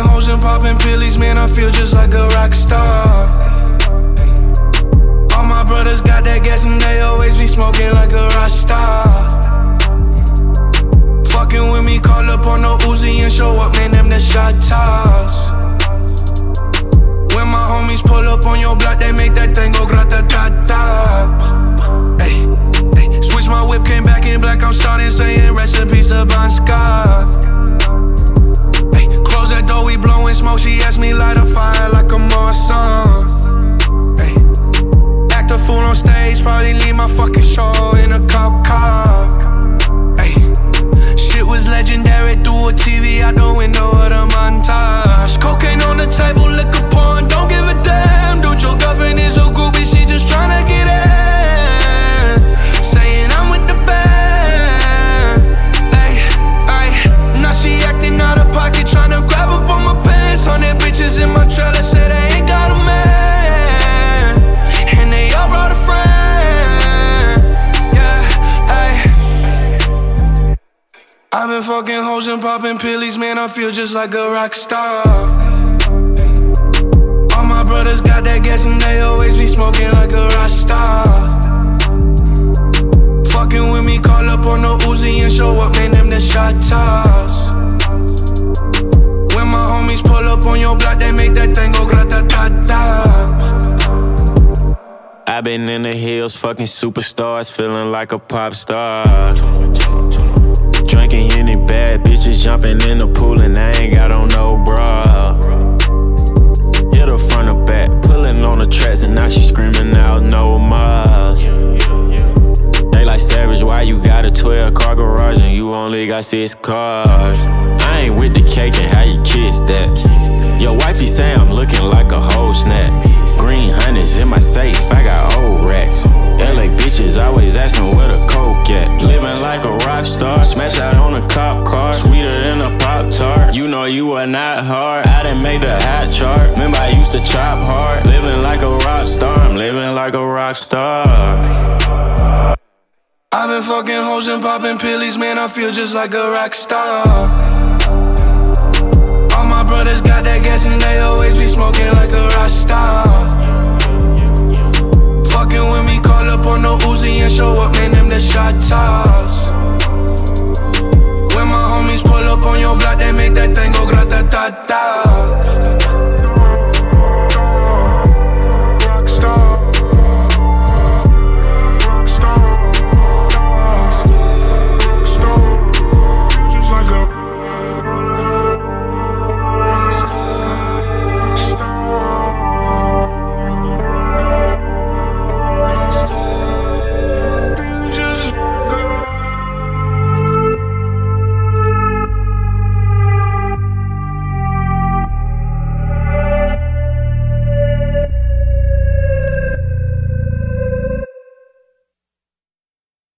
hoes and popping pillies, man, I feel just like a rock star. All my brothers got that gas and they always be smoking like a rock star. Fucking with me, call up on the Uzi and show up, man, them the shot toss. When my homies pull up on your block, they make that thing go grata-ta-ta. Ay, ay, switch my whip, came back in black, I'm starting saying rest in peace to Bon Scott. Ay, close that door, we blowing smoke, she asked me light a fire like a Marsan. Ay, act a fool on stage, probably leave my fucking show in a cop car. Ay, shit was legendary, through a TV out the window of the montage. Cocaine on the table, liquor porn, don't give a damn. Dude, your girlfriend is a groupie, she just tryna get in. Saying I'm with the band. Ay, ay, now she acting out of pocket, tryna grab up on my pants. 100 bitches in my trailer, say they ain't got a man. And they all brought a friend. Yeah, ay. I've been fucking hoes and popping pillies, man, I feel just like a rock star. All my brothers got that gas and they always be smoking like a rock star. Fucking with me, call up on the Uzi and show up, man, them the shot toss. When my homies pull up on your block, they make that thing go grata-ta-ta. I been in the hills, fucking superstars, feeling like a pop star. Drinking Henny, bad bitches jumping in the pool and I ain't got on no bra. Hit her front or back, pulling on the tracks and now she screaming out no more. They like Savage, why you got a 12-car garage and you only got 6 cars? I ain't with the cake and how you kiss that. Your wifey say I'm looking like a whole snap. Green hundreds in my safe, I got old racks. LA bitches always asking where the coke at. Living like a rock star, smash out on a cop car, sweeter than a Pop-Tart. You know you are not hard, I done made the hot chart. Remember I used to chop hard, living like a rock star, I'm living like a rock star. I've been fucking hoes and popping pillies, man, I feel just like a rock star. All my brothers got that gas and they